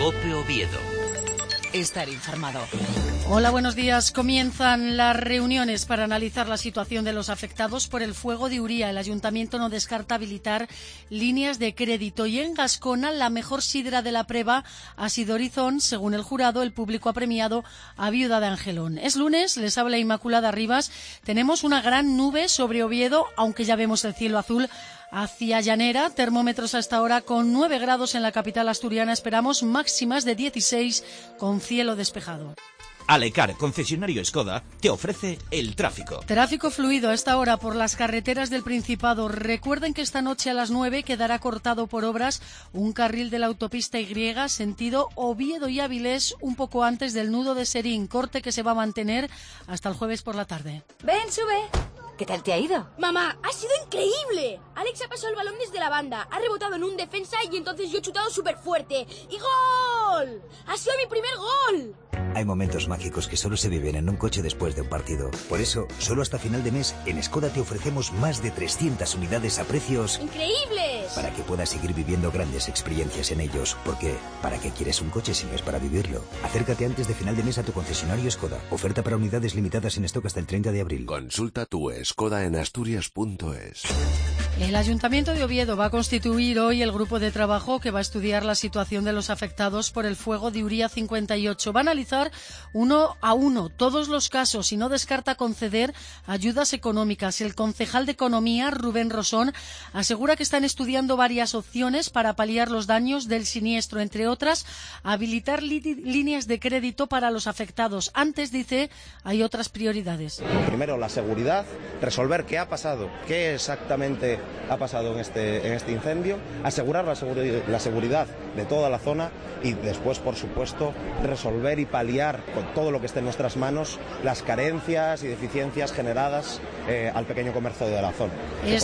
COPE Oviedo. Estar informado. Hola, buenos días. Comienzan las reuniones para analizar la situación de los afectados por el fuego de Uría. El Ayuntamiento no descarta habilitar líneas de crédito. Y en Gascona, la mejor sidra de la prueba ha sido Horizon. Según el jurado, el público ha premiado a Viuda de Angelón. Es lunes, les habla Inmaculada Rivas. Tenemos una gran nube sobre Oviedo, aunque ya vemos el cielo azul hacia Llanera. Termómetros hasta ahora con 9 grados en la capital asturiana. Esperamos máximas de 16 con cielo despejado. Alecar, concesionario Skoda, te ofrece el tráfico. Tráfico fluido a esta hora por las carreteras del Principado. Recuerden que esta noche a las 9 quedará cortado por obras un carril de la autopista Y, sentido Oviedo y Avilés, un poco antes del nudo de Serín. Corte que se va a mantener hasta el jueves por la tarde. Ven, sube. ¿Qué tal te ha ido? Mamá, ha sido increíble. Alex ha pasado el balón desde la banda, ha rebotado en un defensa y entonces yo he chutado súper fuerte. ¡Y gol! ¡Ha sido mi primer gol! Hay momentos mágicos que solo se viven en un coche después de un partido. Por eso, solo hasta final de mes, en Skoda te ofrecemos más de 300 unidades a precios ¡increíbles! Para que puedas seguir viviendo grandes experiencias en ellos. Porque, ¿para qué quieres un coche si no es para vivirlo? Acércate antes de final de mes a tu concesionario Skoda. Oferta para unidades limitadas en stock hasta el 30 de abril. Consulta tu Skoda en asturias.es. El Ayuntamiento de Oviedo va a constituir hoy el grupo de trabajo que va a estudiar la situación de los afectados por el fuego de Uría 58. Va a analizar uno a uno todos los casos y no descarta conceder ayudas económicas. El concejal de Economía, Rubén Rosón, asegura que están estudiando varias opciones para paliar los daños del siniestro, entre otras, habilitar líneas de crédito para los afectados. Antes, dice, hay otras prioridades. Primero, la seguridad, resolver qué ha pasado, qué exactamente ha pasado en este incendio, asegurar la seguridad de toda la zona y después, por supuesto, resolver y paliar con todo lo que esté en nuestras manos las carencias y deficiencias generadas al pequeño comercio de la zona. Es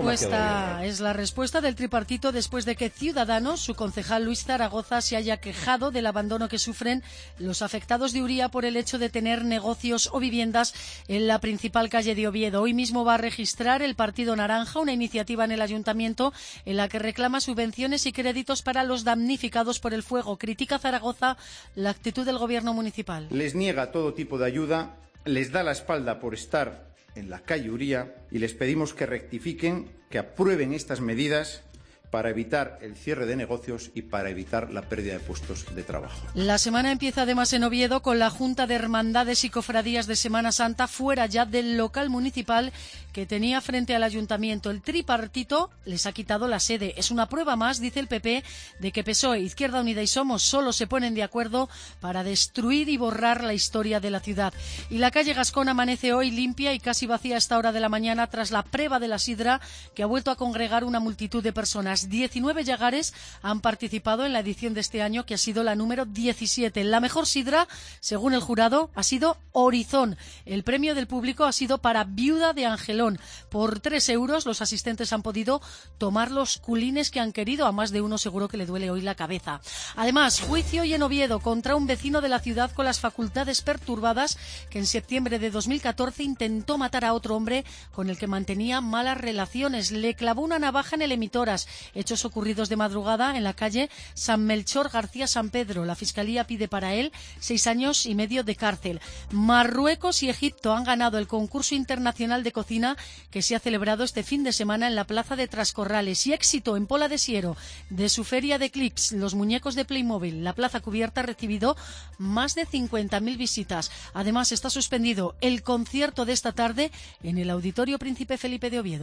la respuesta del tripartito después de que Ciudadanos, su concejal Luis Zaragoza, se haya quejado del abandono que sufren los afectados de Uría por el hecho de tener negocios o viviendas en la principal calle de Oviedo. Hoy mismo va a registrar el Partido Naranja una iniciativa en el Ayuntamiento en la que reclama subvenciones y créditos para los damnificados por el fuego. Critica Zaragoza la actitud del gobierno municipal. Les niega todo tipo de ayuda, les da la espalda por estar en la calle Uría y les pedimos que rectifiquen, que aprueben estas medidas para evitar el cierre de negocios y para evitar la pérdida de puestos de trabajo. La semana empieza además en Oviedo con la Junta de Hermandades y Cofradías de Semana Santa fuera ya del local municipal que tenía frente al Ayuntamiento. El tripartito les ha quitado la sede. Es una prueba más, dice el PP, de que PSOE, Izquierda Unida y Somos solo se ponen de acuerdo para destruir y borrar la historia de la ciudad. Y la calle Gascón amanece hoy limpia y casi vacía a esta hora de la mañana tras la prueba de la sidra que ha vuelto a congregar una multitud de personas. 19 llagares han participado en la edición de este año, que ha sido la número 17. La mejor sidra, según el jurado, ha sido Horizon. El premio del público ha sido para Viuda de Angelón. Por 3 euros los asistentes han podido tomar los culines que han querido. A más de uno seguro que le duele hoy la cabeza. Además, juicio hoy en Oviedo contra un vecino de la ciudad con las facultades perturbadas que en septiembre de 2014 intentó matar a otro hombre con el que mantenía malas relaciones. Le clavó una navaja en el emitoras. Hechos ocurridos de madrugada en la calle San Melchor García San Pedro. La Fiscalía pide para él 6 años y medio de cárcel. Marruecos y Egipto han ganado el concurso internacional de cocina que se ha celebrado este fin de semana en la plaza de Trascorrales. Y éxito en Pola de Siero de su feria de clips, los muñecos de Playmobil. La plaza cubierta ha recibido más de 50.000 visitas. Además, está suspendido el concierto de esta tarde en el Auditorio Príncipe Felipe de Oviedo.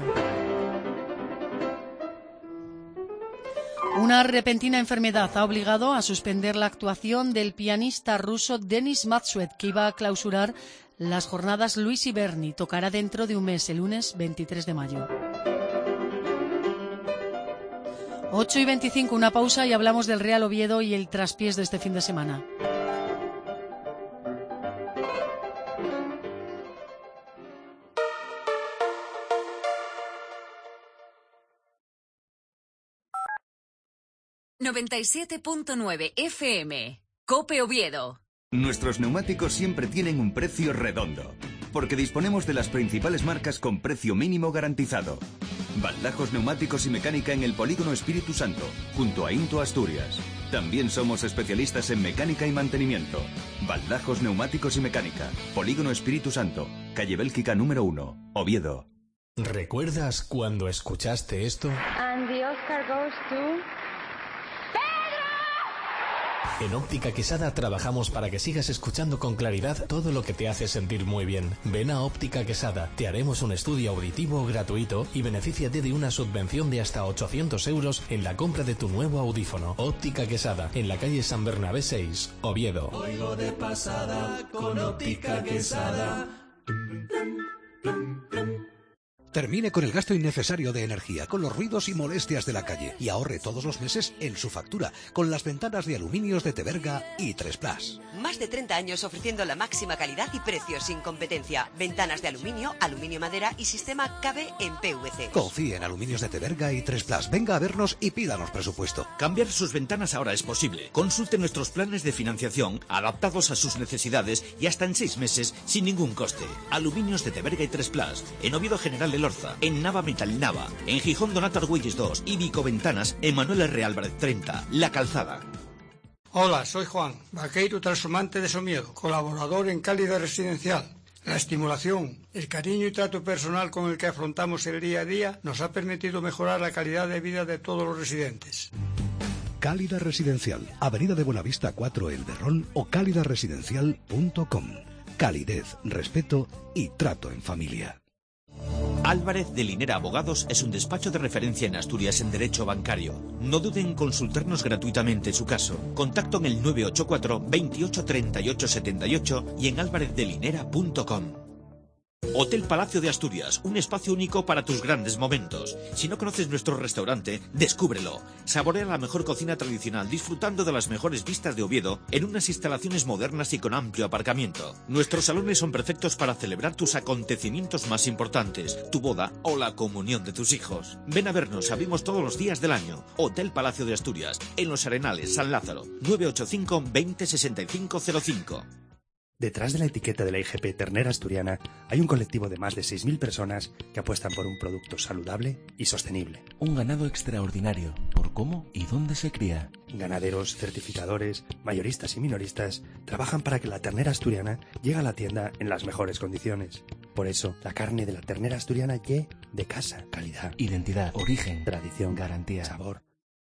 Una repentina enfermedad ha obligado a suspender la actuación del pianista ruso Denis Matsuet, que iba a clausurar las jornadas Luis y Berni. Tocará dentro de un mes, el lunes 23 de mayo. 8:25, una pausa y hablamos del Real Oviedo y el traspiés de este fin de semana. ...97.9 FM, COPE Oviedo. Nuestros neumáticos siempre tienen un precio redondo, porque disponemos de las principales marcas con precio mínimo garantizado. Baldajos Neumáticos y Mecánica en el Polígono Espíritu Santo, junto a Into Asturias. También somos especialistas en mecánica y mantenimiento. Baldajos, neumáticos y mecánica. Polígono Espíritu Santo, calle Bélgica número 1, Oviedo. ¿Recuerdas cuando escuchaste esto? And the Oscar goes to... En Óptica Quesada trabajamos para que sigas escuchando con claridad todo lo que te hace sentir muy bien. Ven a Óptica Quesada, te haremos un estudio auditivo gratuito y benefíciate de una subvención de hasta 800 euros en la compra de tu nuevo audífono. Óptica Quesada, en la calle San Bernabé 6, Oviedo. Oigo de pasada con Óptica Quesada. Termine con el gasto innecesario de energía, con los ruidos y molestias de la calle y ahorre todos los meses en su factura con las ventanas de aluminios de Teberga y 3Plus. Más de 30 años ofreciendo la máxima calidad y precios sin competencia. Ventanas de aluminio, aluminio madera y sistema KB en PVC. Confíe en Aluminios de Teberga y 3Plus. Venga a vernos y pídanos presupuesto. Cambiar sus ventanas ahora es posible. Consulte nuestros planes de financiación adaptados a sus necesidades y hasta en 6 meses sin ningún coste. Aluminios de Teberga y 3Plus. En Oviedo General de Lorza, en Nava Metal Nava, en Gijón Donato Argüelles 2 y Vico Ventanas en Manuel R. Álvarez 30, La Calzada. Hola, soy Juan, vaqueiro trashumante de Somiedo, colaborador en Cálida Residencial. La estimulación, el cariño y trato personal con el que afrontamos el día a día nos ha permitido mejorar la calidad de vida de todos los residentes. Cálida Residencial, Avenida de Buenavista 4 El Berrón o cálidaresidencial.com. Calidez, respeto y trato en familia. Álvarez de Linera Abogados es un despacho de referencia en Asturias en derecho bancario. No duden en consultarnos gratuitamente su caso. Contacto en el 984 28 38 78 y en álvarezdelinera.com. Hotel Palacio de Asturias, un espacio único para tus grandes momentos. Si no conoces nuestro restaurante, descúbrelo. Saborea la mejor cocina tradicional disfrutando de las mejores vistas de Oviedo en unas instalaciones modernas y con amplio aparcamiento. Nuestros salones son perfectos para celebrar tus acontecimientos más importantes, tu boda o la comunión de tus hijos. Ven a vernos, abrimos todos los días del año. Hotel Palacio de Asturias, en Los Arenales, San Lázaro, 985 20 65 05. Detrás de la etiqueta de la IGP Ternera Asturiana hay un colectivo de más de 6.000 personas que apuestan por un producto saludable y sostenible. Un ganado extraordinario, por cómo y dónde se cría. Ganaderos, certificadores, mayoristas y minoristas trabajan para que la ternera asturiana llegue a la tienda en las mejores condiciones. Por eso, la carne de la ternera asturiana llegue de casa, calidad, identidad, origen, tradición, garantía, sabor.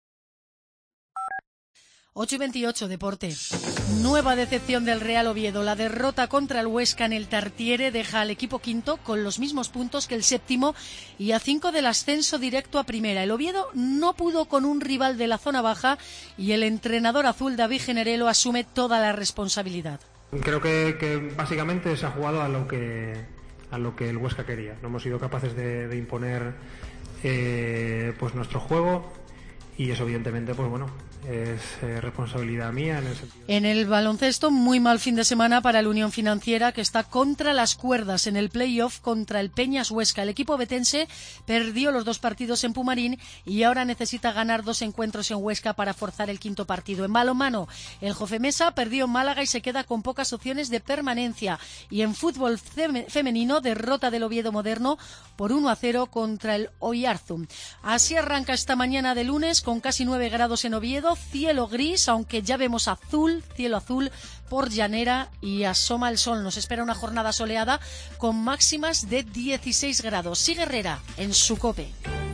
8:28, deporte. Nueva decepción del Real Oviedo. La derrota contra el Huesca en el Tartiere deja al equipo quinto con los mismos puntos que el séptimo y a 5 del ascenso directo a primera. El Oviedo no pudo con un rival de la zona baja y el entrenador azul David Generelo asume toda la responsabilidad. Creo que básicamente se ha jugado a lo que el Huesca quería. No hemos sido capaces de imponer pues nuestro juego y eso evidentemente pues bueno, es responsabilidad mía en el sentido. En el baloncesto, muy mal fin de semana para la Unión Financiera, que está contra las cuerdas en el play-off contra el Peñas Huesca. El equipo betense perdió los 2 partidos en Pumarín y ahora necesita ganar 2 encuentros en Huesca para forzar el quinto partido. En balonmano, el Jofemesa perdió en Málaga y se queda con pocas opciones de permanencia. Y en fútbol femenino, derrota del Oviedo Moderno por 1-0 contra el Oyarzum. Así arranca esta mañana de lunes con casi 9 grados en Oviedo, cielo gris, aunque ya vemos cielo azul por Llanera y asoma el sol. Nos espera una jornada soleada con máximas de 16 grados. Sigue Herrera en su COPE.